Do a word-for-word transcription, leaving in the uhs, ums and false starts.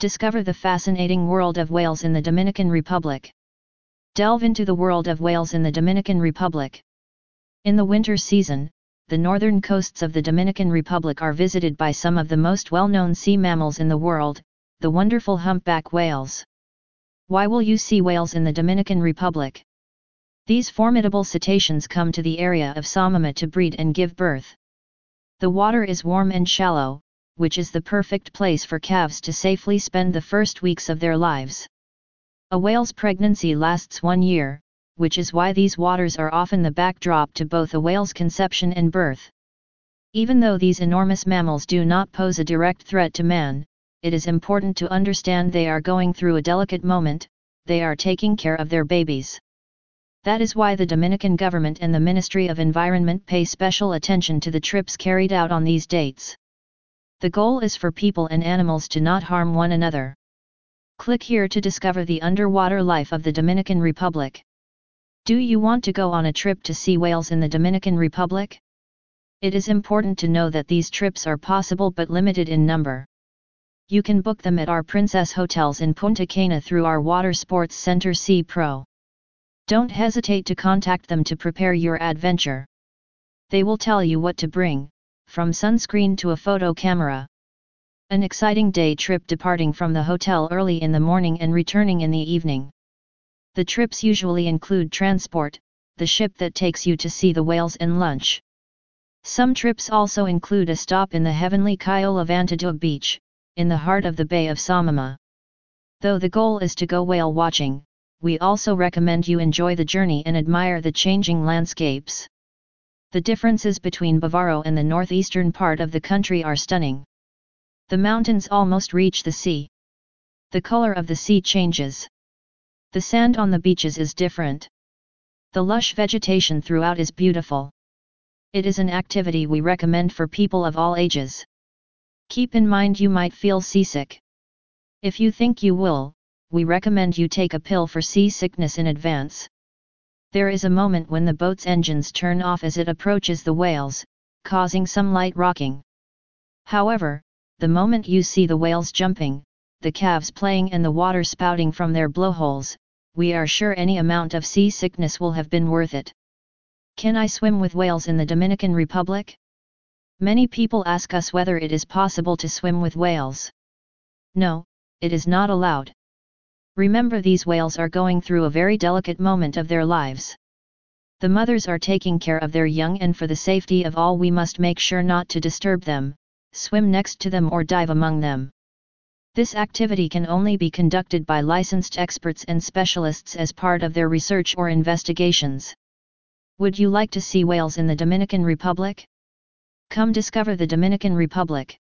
Discover the fascinating world of whales in the Dominican Republic. Delve into the world of whales in the Dominican Republic. In the winter season, the northern coasts of the Dominican Republic are visited by some of the most well-known sea mammals in the world, the wonderful humpback whales. Why will you see whales in the Dominican Republic? These formidable cetaceans come to the area of Samama to breed and give birth. The water is warm and shallow, which is the perfect place for calves to safely spend the first weeks of their lives. A whale's pregnancy lasts one year, which is why these waters are often the backdrop to both a whale's conception and birth. Even though these enormous mammals do not pose a direct threat to man, it is important to understand they are going through a delicate moment. They are taking care of their babies. That is why the Dominican government and the Ministry of Environment pay special attention to the trips carried out on these dates. The goal is for people and animals to not harm one another. Click here to discover the underwater life of the Dominican Republic. Do you want to go on a trip to see whales in the Dominican Republic? It is important to know that these trips are possible but limited in number. You can book them at our Princess Hotels in Punta Cana through our Water Sports Center Sea Pro. Don't hesitate to contact them to prepare your adventure. They will tell you what to bring, from sunscreen to a photo camera. An exciting day trip departing from the hotel early in the morning and returning in the evening. The trips usually include transport, the ship that takes you to see the whales, and lunch. Some trips also include a stop in the heavenly Cayo Levantador Beach, in the heart of the Bay of Samama. Though the goal is to go whale watching, we also recommend you enjoy the journey and admire the changing landscapes. The differences between Bavaro and the northeastern part of the country are stunning. The mountains almost reach the sea. The color of the sea changes. The sand on the beaches is different. The lush vegetation throughout is beautiful. It is an activity we recommend for people of all ages. Keep in mind you might feel seasick. If you think you will, we recommend you take a pill for seasickness in advance. There is a moment when the boat's engines turn off as it approaches the whales, causing some light rocking. However, the moment you see the whales jumping, the calves playing and the water spouting from their blowholes, we are sure any amount of seasickness will have been worth it. Can I swim with whales in the Dominican Republic? Many people ask us whether it is possible to swim with whales. No, it is not allowed. Remember, these whales are going through a very delicate moment of their lives. The mothers are taking care of their young, and for the safety of all we must make sure not to disturb them, swim next to them or dive among them. This activity can only be conducted by licensed experts and specialists as part of their research or investigations. Would you like to see whales in the Dominican Republic? Come discover the Dominican Republic.